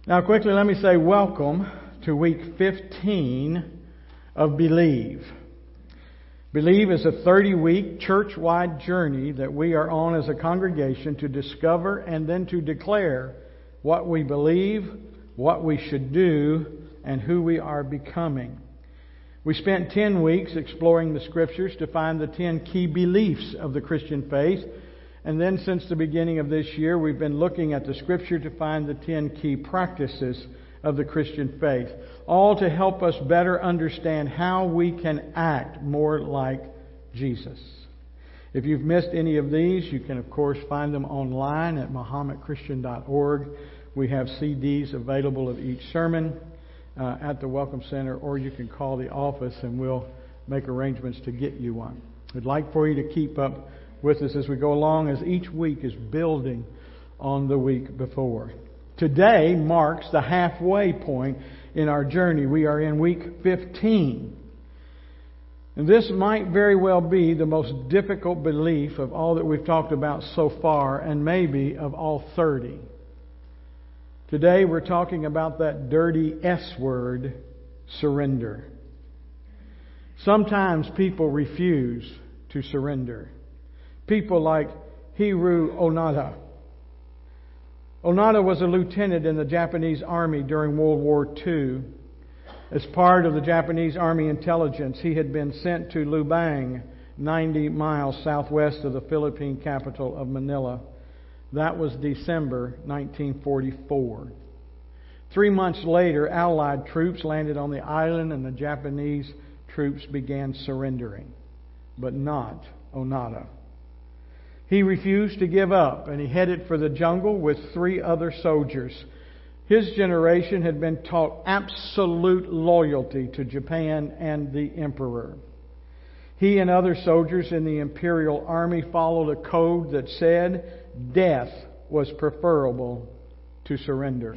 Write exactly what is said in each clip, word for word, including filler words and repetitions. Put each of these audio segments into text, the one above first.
Now quickly let me say welcome to week fifteen of Believe. Believe is a thirty-week church-wide journey that we are on as a congregation to discover and then to declare what we believe, what we should do, and who we are becoming. We spent ten weeks exploring the Scriptures to find the ten key beliefs of the Christian faith. And then since the beginning of this year, we've been looking at the Scripture to find the ten key practices of the Christian faith, all to help us better understand how we can act more like Jesus. If you've missed any of these, you can, of course, find them online at mahomet christian dot org. We have C Ds available of each sermon uh, at the Welcome Center, or you can call the office and we'll make arrangements to get you one. We'd like for you to keep up with us as we go along, as each week is building on the week before. Today marks the halfway point in our journey. We are in week fifteen. And this might very well be the most difficult belief of all that we've talked about so far, and maybe of all thirty. Today we're talking about that dirty S word, surrender. Sometimes people refuse to surrender. People like Hiroo Onoda. Onoda was a lieutenant in the Japanese Army during World War Two. As part of the Japanese Army intelligence, he had been sent to Lubang, ninety miles southwest of the Philippine capital of Manila. That was December nineteen forty-four. Three months later, Allied troops landed on the island and the Japanese troops began surrendering. But not Onoda. He refused to give up, and he headed for the jungle with three other soldiers. His generation had been taught absolute loyalty to Japan and the Emperor. He and other soldiers in the Imperial Army followed a code that said death was preferable to surrender.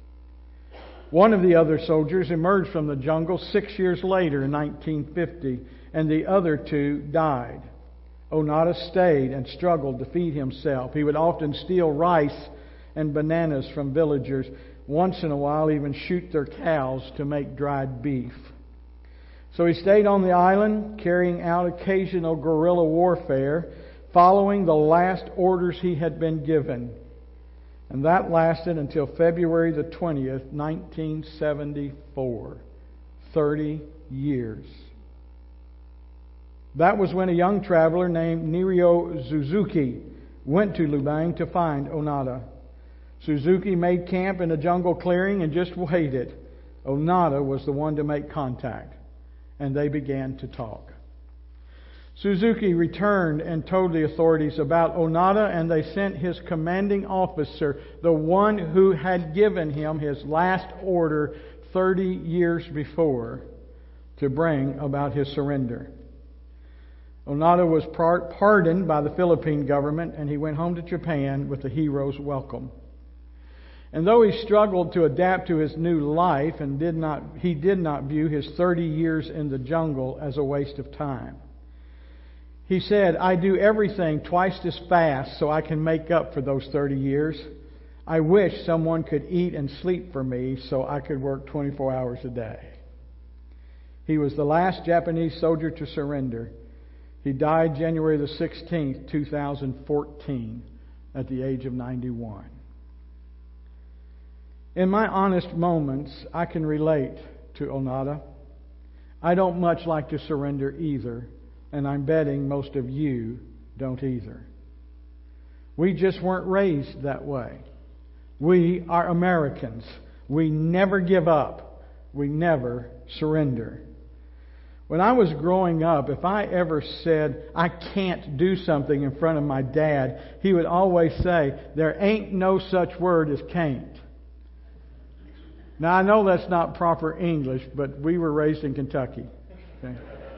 One of the other soldiers emerged from the jungle six years later in nineteen fifty, and the other two died. Onoda stayed and struggled to feed himself. He would often steal rice and bananas from villagers, once in a while even shoot their cows to make dried beef. So he stayed on the island, carrying out occasional guerrilla warfare, following the last orders he had been given. And that lasted until February the twentieth, nineteen seventy-four. Thirty years. That was when a young traveler named Nirio Suzuki went to Lubang to find Onoda. Suzuki made camp in a jungle clearing and just waited. Onoda was the one to make contact, and they began to talk. Suzuki returned and told the authorities about Onoda, and they sent his commanding officer, the one who had given him his last order thirty years before, to bring about his surrender. Onoda was pardoned by the Philippine government, and he went home to Japan with a hero's welcome. And though he struggled to adapt to his new life, and did not, he did not view his thirty years in the jungle as a waste of time. He said, "I do everything twice as fast so I can make up for those thirty years. I wish someone could eat and sleep for me so I could work twenty-four hours a day." He was the last Japanese soldier to surrender. He died January the sixteenth, two thousand fourteen, at the age of ninety-one. In my honest moments, I can relate to Onoda. I don't much like to surrender either, and I'm betting most of you don't either. We just weren't raised that way. We are Americans. We never give up. We never surrender. When I was growing up, if I ever said, I can't do something in front of my dad, he would always say, there ain't no such word as can't. Now, I know that's not proper English, but we were raised in Kentucky. Okay?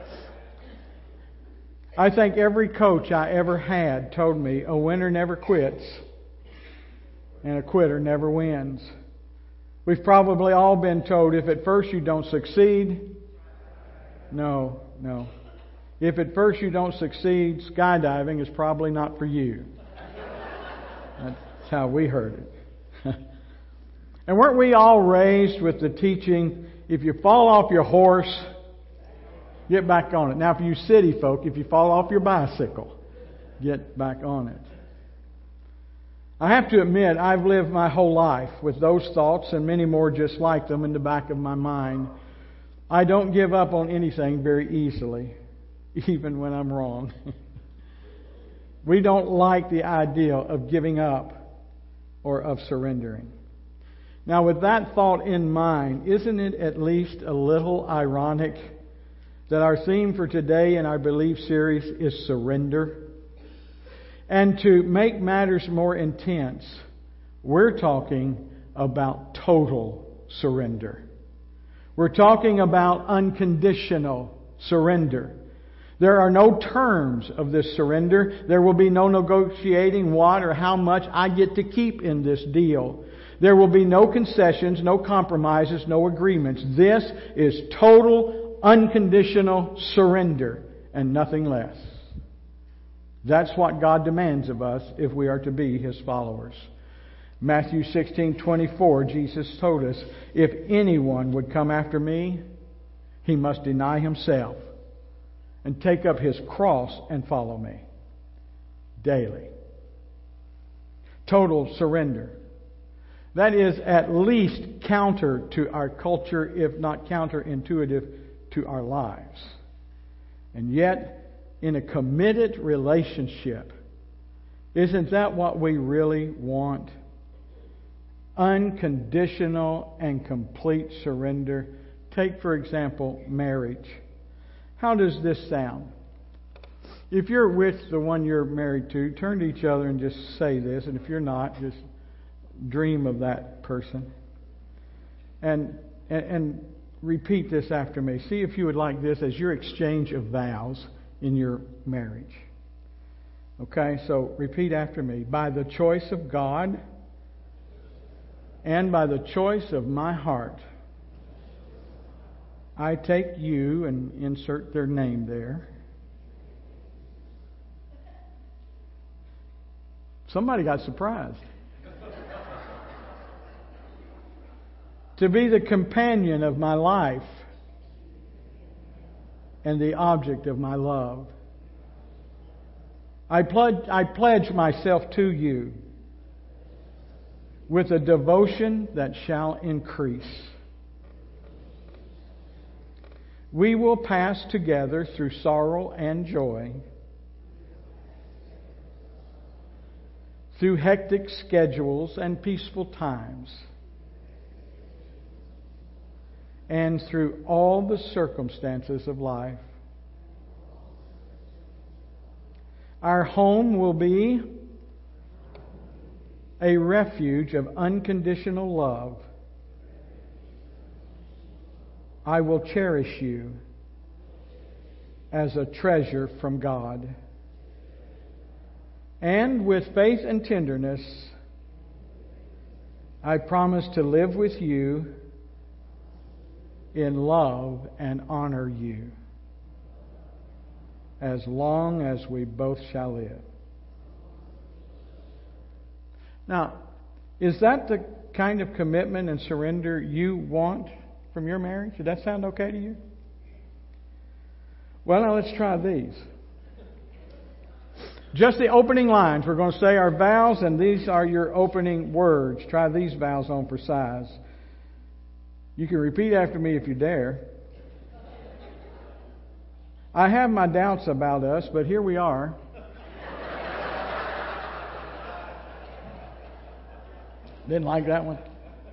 I think every coach I ever had told me, a winner never quits, and a quitter never wins. We've probably all been told, if at first you don't succeed, No, no. If at first you don't succeed, skydiving is probably not for you. That's how we heard it. And weren't we all raised with the teaching, if you fall off your horse, get back on it. Now, for you city folk, if you fall off your bicycle, get back on it. I have to admit, I've lived my whole life with those thoughts and many more just like them in the back of my mind. I don't give up on anything very easily, even when I'm wrong. We don't like the idea of giving up or of surrendering. Now, with that thought in mind, isn't it at least a little ironic that our theme for today in our Believe series is surrender? And to make matters more intense, we're talking about total surrender. We're talking about unconditional surrender. There are no terms of this surrender. There will be no negotiating what or how much I get to keep in this deal. There will be no concessions, no compromises, no agreements. This is total, unconditional surrender and nothing less. That's what God demands of us if we are to be His followers. Matthew sixteen twenty-four, Jesus told us, if anyone would come after me, he must deny himself and take up his cross and follow me daily. Total surrender. That is at least counter to our culture, if not counterintuitive to our lives. And yet, in a committed relationship, isn't that what we really want? Unconditional and complete surrender. Take, for example, marriage. How does this sound? If you're with the one you're married to, turn to each other and just say this. And if you're not, just dream of that person. And, and, and repeat this after me. See if you would like this as your exchange of vows in your marriage. Okay, so repeat after me. By the choice of God and by the choice of my heart, I take you, and insert their name there. Somebody got surprised. To be the companion of my life and the object of my love. I pledge, I pledge myself to you with a devotion that shall increase. We will pass together through sorrow and joy, through hectic schedules and peaceful times, and through all the circumstances of life. Our home will be a refuge of unconditional love. I will cherish you as a treasure from God. And with faith and tenderness, I promise to live with you in love and honor you as long as we both shall live. Now, is that the kind of commitment and surrender you want from your marriage? Does that sound okay to you? Well, now let's try these. Just the opening lines. We're going to say our vows, and these are your opening words. Try these vows on for size. You can repeat after me if you dare. I have my doubts about us, but here we are. Didn't like that one.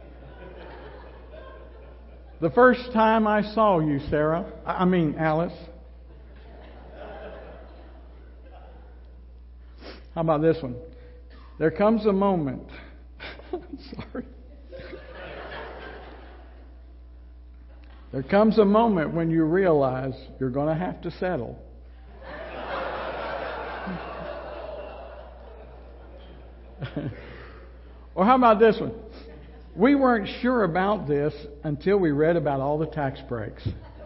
The first time I saw you, Sarah, I mean Alice. How about this one? There comes a moment. Sorry. There comes a moment when you realize you're going to have to settle. Or how about this one? We weren't sure about this until we read about all the tax breaks.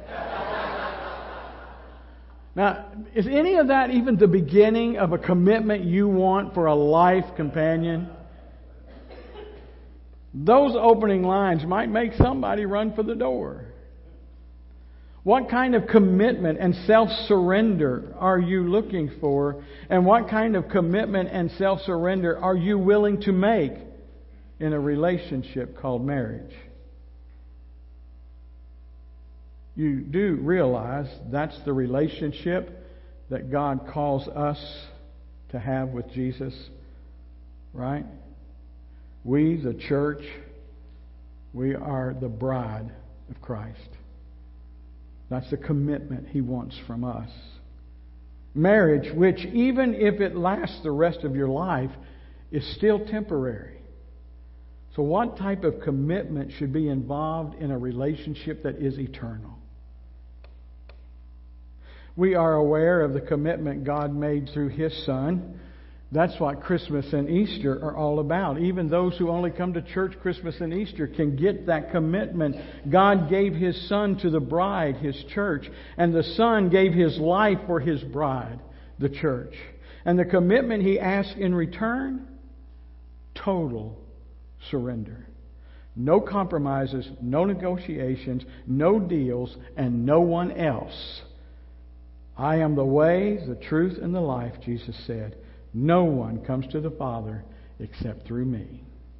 Now, is any of that even the beginning of a commitment you want for a life companion? Those opening lines might make somebody run for the door. What kind of commitment and self-surrender are you looking for? And what kind of commitment and self-surrender are you willing to make in a relationship called marriage? You do realize that's the relationship that God calls us to have with Jesus, right? We, the church, we are the bride of Christ. That's the commitment He wants from us. Marriage, which even if it lasts the rest of your life, is still temporary. So what type of commitment should be involved in a relationship that is eternal? We are aware of the commitment God made through His Son. That's what Christmas and Easter are all about. Even those who only come to church Christmas and Easter can get that commitment. God gave His Son to the bride, His church. And the Son gave His life for His bride, the church. And the commitment He asked in return? Total surrender. No compromises, no negotiations, no deals, and no one else. I am the way, the truth, and the life, Jesus said. No one comes to the Father except through me.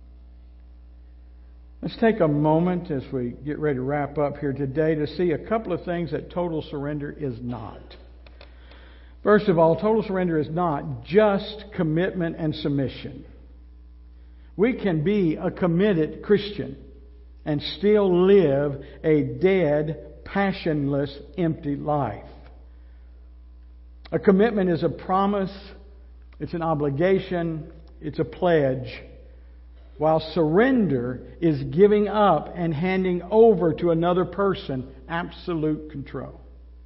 Let's take a moment as we get ready to wrap up here today to see a couple of things that total surrender is not. First of all, total surrender is not just commitment and submission. We can be a committed Christian and still live a dead, passionless, empty life. A commitment is a promise. It's an obligation. It's a pledge. While surrender is giving up and handing over to another person absolute control.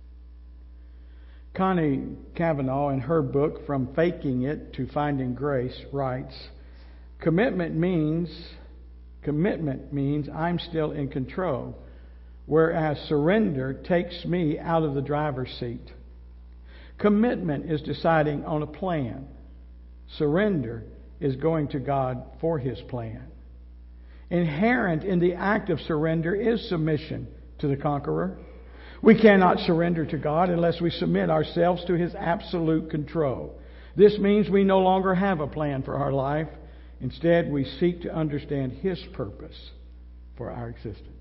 Connie Kavanaugh, in her book, From Faking It to Finding Grace, writes, Commitment means, commitment means I'm still in control, whereas surrender takes me out of the driver's seat. Commitment is deciding on a plan. Surrender is going to God for His plan. Inherent in the act of surrender is submission to the conqueror. We cannot surrender to God unless we submit ourselves to His absolute control. This means we no longer have a plan for our life. Instead, we seek to understand His purpose for our existence.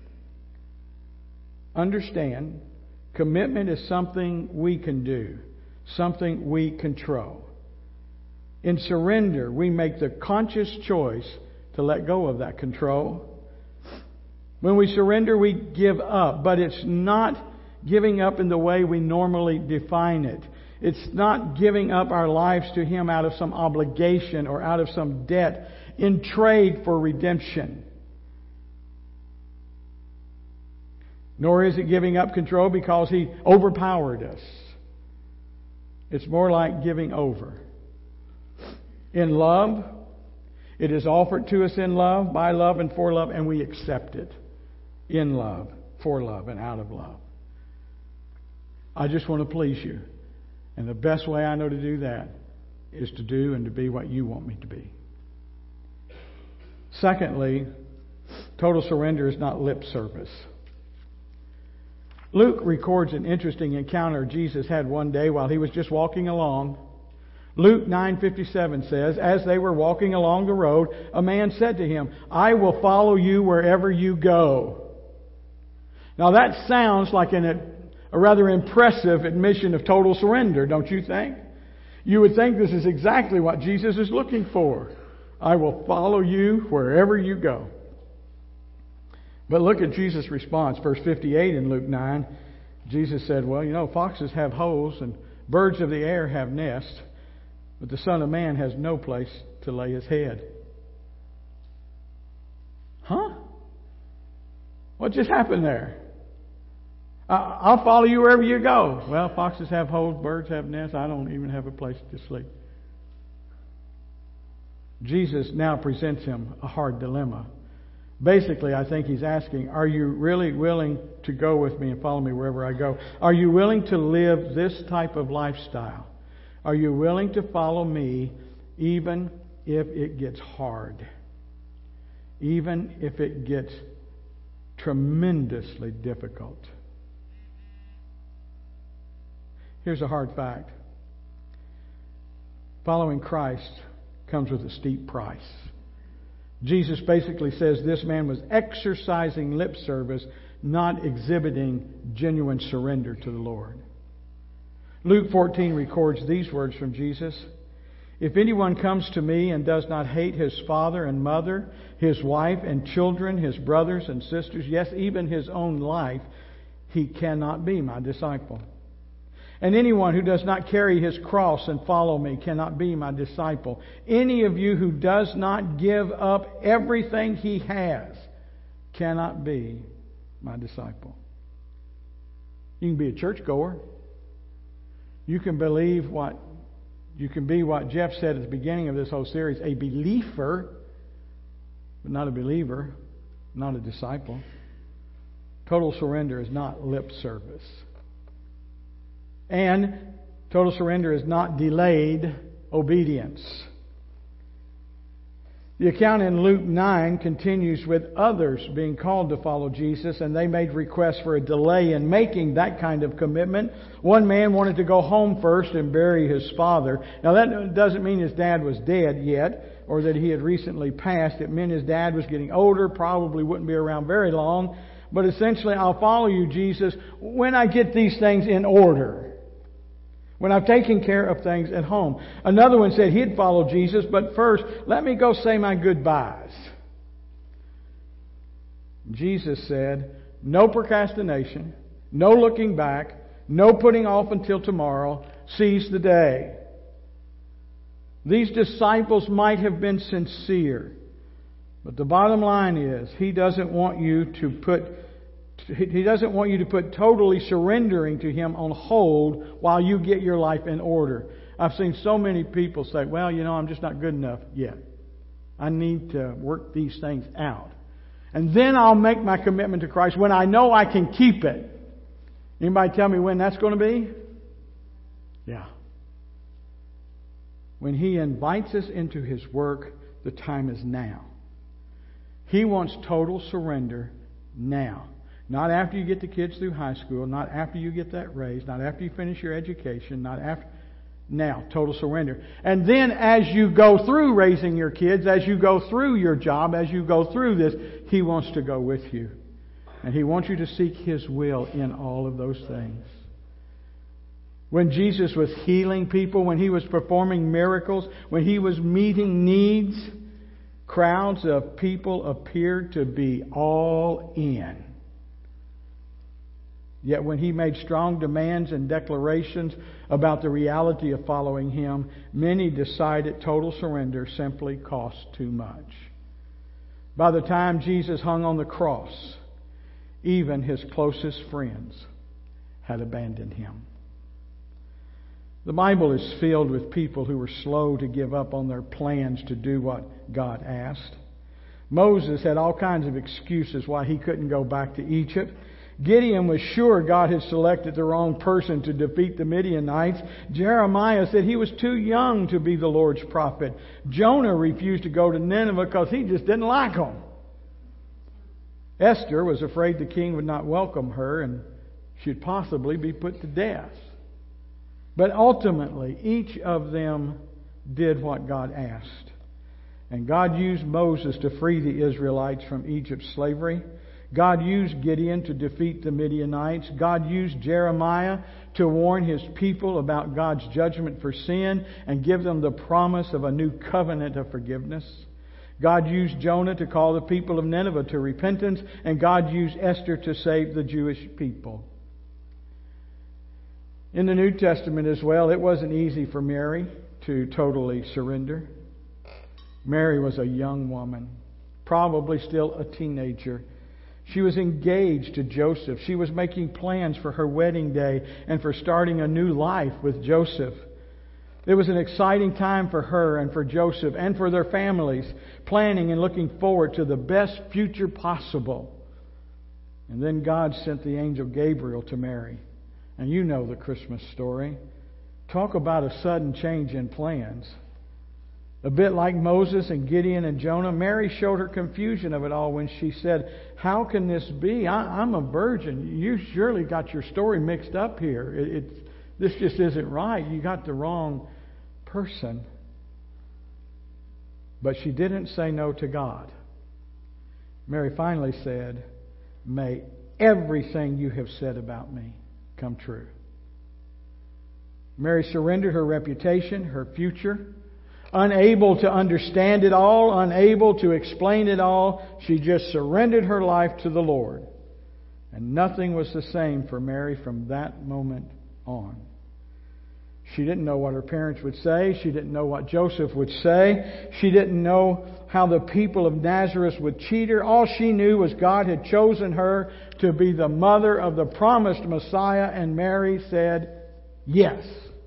Understand, commitment is something we can do, something we control. In surrender, we make the conscious choice to let go of that control. When we surrender, we give up, but it's not giving up in the way we normally define it. It's not giving up our lives to Him out of some obligation or out of some debt in trade for redemption. Nor is it giving up control because He overpowered us. It's more like giving over. In love, it is offered to us in love, by love, and for love, and we accept it. In love, for love, and out of love. I just want to please you. And the best way I know to do that is to do and to be what you want me to be. Secondly, total surrender is not lip service. Luke records an interesting encounter Jesus had one day while He was just walking along. Luke nine fifty-seven says, as they were walking along the road, a man said to Him, I will follow you wherever you go. Now that sounds like an, a rather impressive admission of total surrender, don't you think? You would think this is exactly what Jesus is looking for. I will follow you wherever you go. But look at Jesus' response, verse fifty-eight in Luke nine. Jesus said, well, you know, foxes have holes and birds of the air have nests, but the Son of Man has no place to lay His head. Huh? What just happened there? I'll follow you wherever you go. Well, foxes have holes, birds have nests. I don't even have a place to sleep. Jesus now presents him a hard dilemma. Basically, I think He's asking, are you really willing to go with me and follow me wherever I go? Are you willing to live this type of lifestyle? Are you willing to follow me even if it gets hard? even if it gets tremendously difficult. Here's a hard fact. Following Christ comes with a steep price. Jesus basically says this man was exercising lip service, not exhibiting genuine surrender to the Lord. Luke fourteen records these words from Jesus. If anyone comes to me and does not hate his father and mother, his wife and children, his brothers and sisters, yes, even his own life, he cannot be my disciple. And anyone who does not carry his cross and follow me cannot be my disciple. Any of you who does not give up everything he has cannot be my disciple. You can be a churchgoer. You can believe what, you can be what Jeff said at the beginning of this whole series, a believer, but not a believer, not a disciple. Total surrender is not lip service. And total surrender is not delayed obedience. The account in Luke nine continues with others being called to follow Jesus, and they made requests for a delay in making that kind of commitment. One man wanted to go home first and bury his father. Now that doesn't mean his dad was dead yet, or that he had recently passed. It meant his dad was getting older, probably wouldn't be around very long. But essentially, I'll follow you, Jesus, when I get these things in order. When I've taken care of things at home. Another one said he'd follow Jesus, but first, let me go say my goodbyes. Jesus said, no procrastination, no looking back, no putting off until tomorrow. Seize the day. These disciples might have been sincere, but the bottom line is, He doesn't want you to put He doesn't want you to put totally surrendering to Him on hold while you get your life in order. I've seen so many people say, well, you know, I'm just not good enough yet. I need to work these things out. And then I'll make my commitment to Christ when I know I can keep it. Anybody tell me when that's going to be? Yeah. When He invites us into His work, the time is now. He wants total surrender now. Not after you get the kids through high school, not after you get that raise, not after you finish your education, not after... Now, total surrender. And then as you go through raising your kids, as you go through your job, as you go through this, He wants to go with you. And He wants you to seek His will in all of those things. When Jesus was healing people, when He was performing miracles, when He was meeting needs, crowds of people appeared to be all in. Yet when He made strong demands and declarations about the reality of following Him, many decided total surrender simply cost too much. By the time Jesus hung on the cross, even His closest friends had abandoned Him. The Bible is filled with people who were slow to give up on their plans to do what God asked. Moses had all kinds of excuses why he couldn't go back to Egypt. Gideon was sure God had selected the wrong person to defeat the Midianites. Jeremiah said he was too young to be the Lord's prophet. Jonah refused to go to Nineveh because he just didn't like them. Esther was afraid the king would not welcome her and she'd possibly be put to death. But ultimately, each of them did what God asked. And God used Moses to free the Israelites from Egypt's slavery. God used Gideon to defeat the Midianites. God used Jeremiah to warn His people about God's judgment for sin and give them the promise of a new covenant of forgiveness. God used Jonah to call the people of Nineveh to repentance, and God used Esther to save the Jewish people. In the New Testament as well, it wasn't easy for Mary to totally surrender. Mary was a young woman, probably still a teenager. She was engaged to Joseph. She was making plans for her wedding day and for starting a new life with Joseph. It was an exciting time for her and for Joseph and for their families, planning and looking forward to the best future possible. And then God sent the angel Gabriel to Mary. And you know the Christmas story. Talk about a sudden change in plans. A bit like Moses and Gideon and Jonah, Mary showed her confusion of it all when she said, "How can this be? I, I'm a virgin. You surely got your story mixed up here. It, it's, this just isn't right. You got the wrong person." But she didn't say no to God. Mary finally said, "May everything you have said about me come true." Mary surrendered her reputation, her future. Unable to understand it all, unable to explain it all, she just surrendered her life to the Lord. And nothing was the same for Mary from that moment on. She didn't know what her parents would say. She didn't know what Joseph would say. She didn't know how the people of Nazareth would treat her. All she knew was God had chosen her to be the mother of the promised Messiah, and Mary said, yes.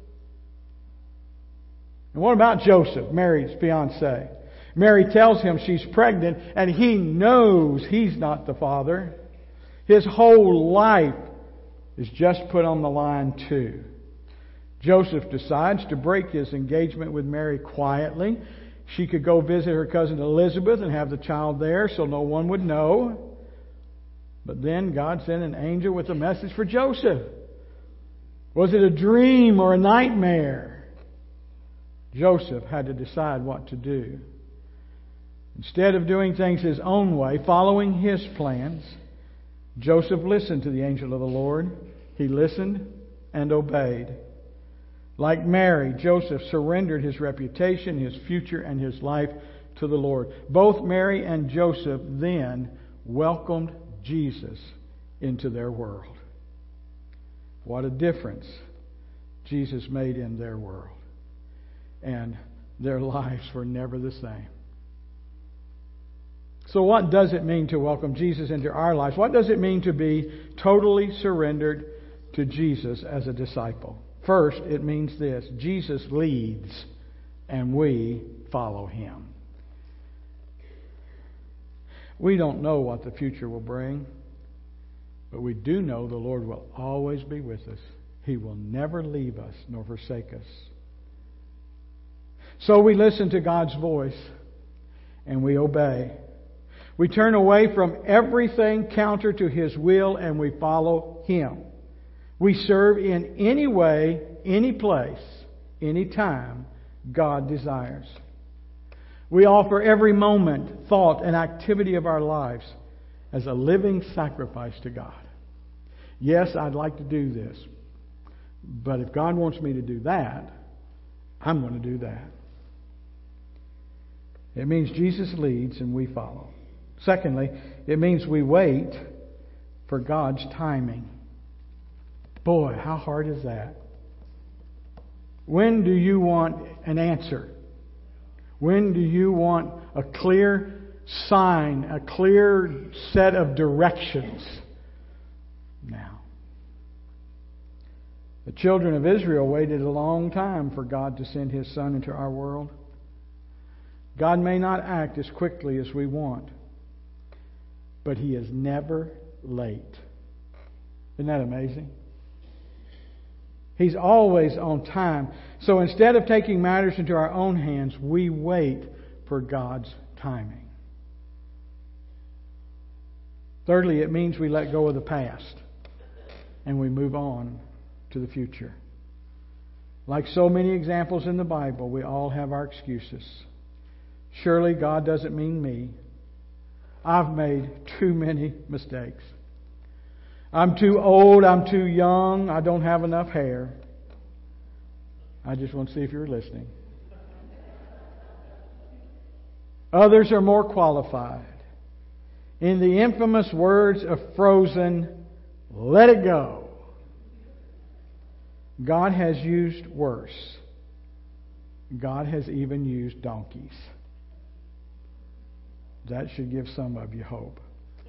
And what about Joseph, Mary's fiancé? Mary tells him she's pregnant, and he knows he's not the father. His whole life is just put on the line too. Joseph decides to break his engagement with Mary quietly. She could go visit her cousin Elizabeth and have the child there so no one would know. But then God sent an angel with a message for Joseph. Was it a dream or a nightmare? Joseph had to decide what to do. Instead of doing things his own way, following his plans, Joseph listened to the angel of the Lord. He listened and obeyed. Like Mary, Joseph surrendered his reputation, his future, and his life to the Lord. Both Mary and Joseph then welcomed Jesus into their world. What a difference Jesus made in their world. And their lives were never the same. So what does it mean to welcome Jesus into our lives? What does it mean to be totally surrendered to Jesus as a disciple? First, it means this: Jesus leads and we follow Him. We don't know what the future will bring, but we do know the Lord will always be with us. He will never leave us nor forsake us. So we listen to God's voice and we obey. We turn away from everything counter to His will and we follow Him. We serve in any way, any place, any time God desires. We offer every moment, thought, and activity of our lives as a living sacrifice to God. Yes, I'd like to do this, but if God wants me to do that, I'm going to do that. It means Jesus leads and we follow. Secondly, it means we wait for God's timing. Boy, how hard is that? When do you want an answer? When do you want a clear sign, a clear set of directions? Now. The children of Israel waited a long time for God to send His Son into our world. God may not act as quickly as we want, but He is never late. Isn't that amazing? He's always on time. So instead of taking matters into our own hands, we wait for God's timing. Thirdly, it means we let go of the past and we move on to the future. Like so many examples in the Bible, we all have our excuses. Surely God doesn't mean me. I've made too many mistakes. I'm too old, I'm too young, I don't have enough hair. I just want to see if you're listening. Others are more qualified. In the infamous words of Frozen, let it go. God has used worse. God has even used donkeys. That should give some of you hope.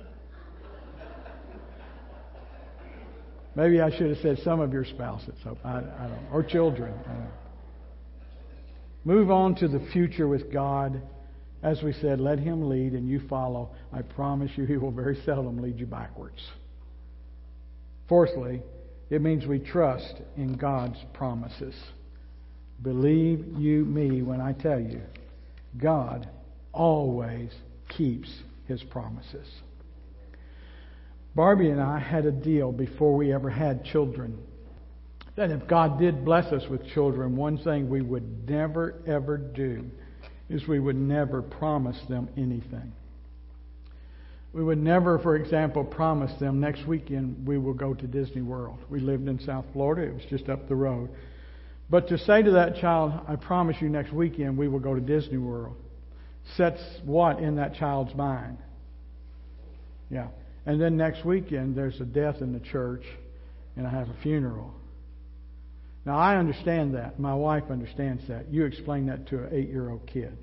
Maybe I should have said some of your spouses, hope. I, I don't know, or children. I don't know. Move on to the future with God. As we said, let Him lead and you follow. I promise you He will very seldom lead you backwards. Fourthly, it means we trust in God's promises. Believe you me when I tell you God always keeps His promises. Barbie and I had a deal before we ever had children that if God did bless us with children, one thing we would never ever do is we would never promise them anything. We would never, for example, promise them next weekend we will go to Disney World. We lived in South Florida. It was just up the road. But to say to that child, I promise you next weekend we will go to Disney World, sets what in that child's mind? Yeah. And then next weekend there's a death in the church and I have a funeral. Now I understand that. My wife understands that. You explain that to an eight-year-old kid.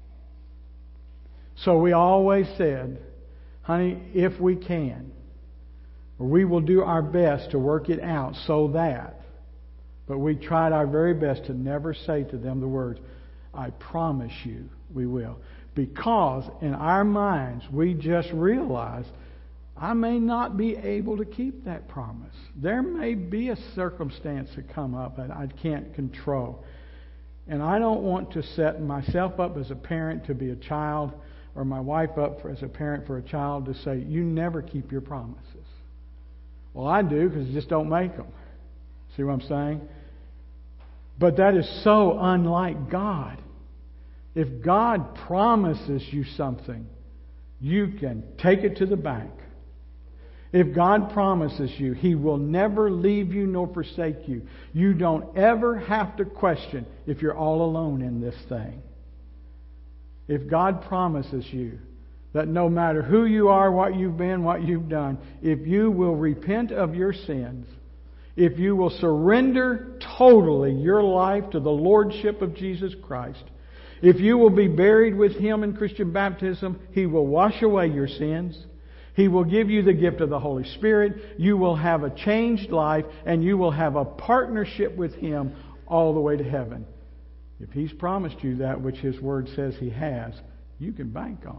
So we always said, honey, if we can, we will do our best to work it out so that. But we tried our very best to never say to them the words, I promise you we will. Because in our minds, we just realized I may not be able to keep that promise. There may be a circumstance that come up that I can't control. And I don't want to set myself up as a parent to be a child, or my wife up for, as a parent for a child to say, you never keep your promises. Well, I do, because I just don't make them. See what I'm saying? But that is so unlike God. If God promises you something, you can take it to the bank. If God promises you He will never leave you nor forsake you, you don't ever have to question if you're all alone in this thing. If God promises you that no matter who you are, what you've been, what you've done, if you will repent of your sins, if you will surrender totally your life to the Lordship of Jesus Christ, if you will be buried with Him in Christian baptism, He will wash away your sins. He will give you the gift of the Holy Spirit. You will have a changed life, and you will have a partnership with Him all the way to heaven. If He's promised you that which His Word says He has, you can bank on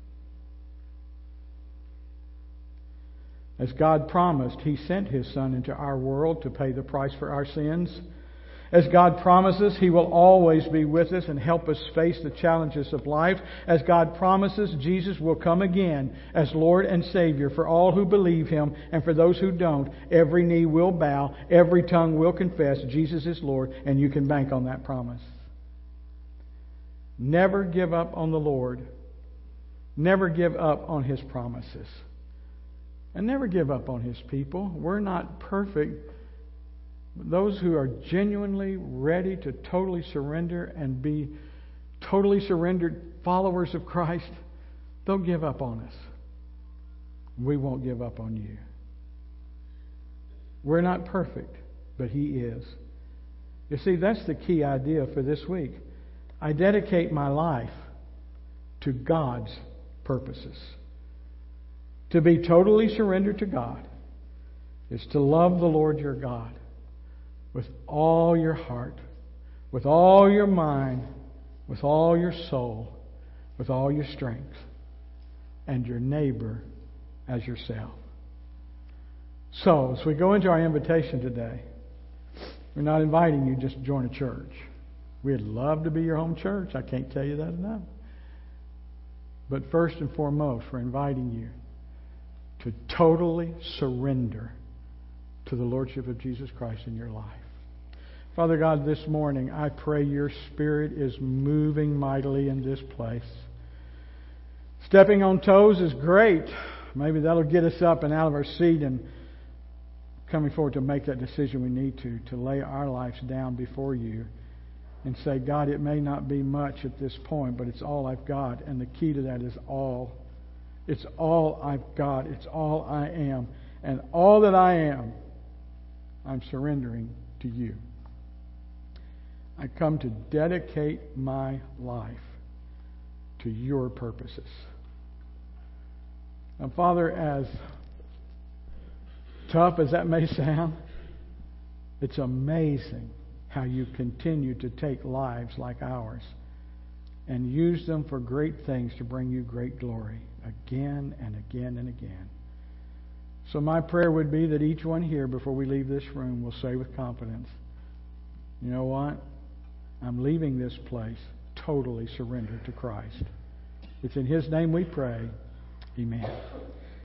it. As God promised, He sent His Son into our world to pay the price for our sins. As God promises, He will always be with us and help us face the challenges of life. As God promises, Jesus will come again as Lord and Savior for all who believe Him, and for those who don't, every knee will bow, every tongue will confess Jesus is Lord, and you can bank on that promise. Never give up on the Lord. Never give up on His promises. And never give up on His people. We're not perfect. Those who are genuinely ready to totally surrender and be totally surrendered followers of Christ, don't give up on us. We won't give up on you. We're not perfect, but He is. You see, that's the key idea for this week. I dedicate my life to God's purposes. To be totally surrendered to God is to love the Lord your God with all your heart, with all your mind, with all your soul, with all your strength, and your neighbor as yourself. So, as we go into our invitation today, we're not inviting you just to join a church. We'd love to be your home church. I can't tell you that enough. But first and foremost, we're inviting you to totally surrender to the Lordship of Jesus Christ in your life. Father God, this morning I pray your Spirit is moving mightily in this place. Stepping on toes is great. Maybe that'll get us up and out of our seat and coming forward to make that decision we need to, to lay our lives down before you and say, God, it may not be much at this point, but it's all I've got. And the key to that is all. It's all I've got. It's all I am. And all that I am, I'm surrendering to you. I come to dedicate my life to your purposes. Now, Father, as tough as that may sound, it's amazing how you continue to take lives like ours and use them for great things to bring you great glory again and again and again. So my prayer would be that each one here, before we leave this room, will say with confidence, you know what? I'm leaving this place totally surrender to Christ. It's in His name we pray. Amen.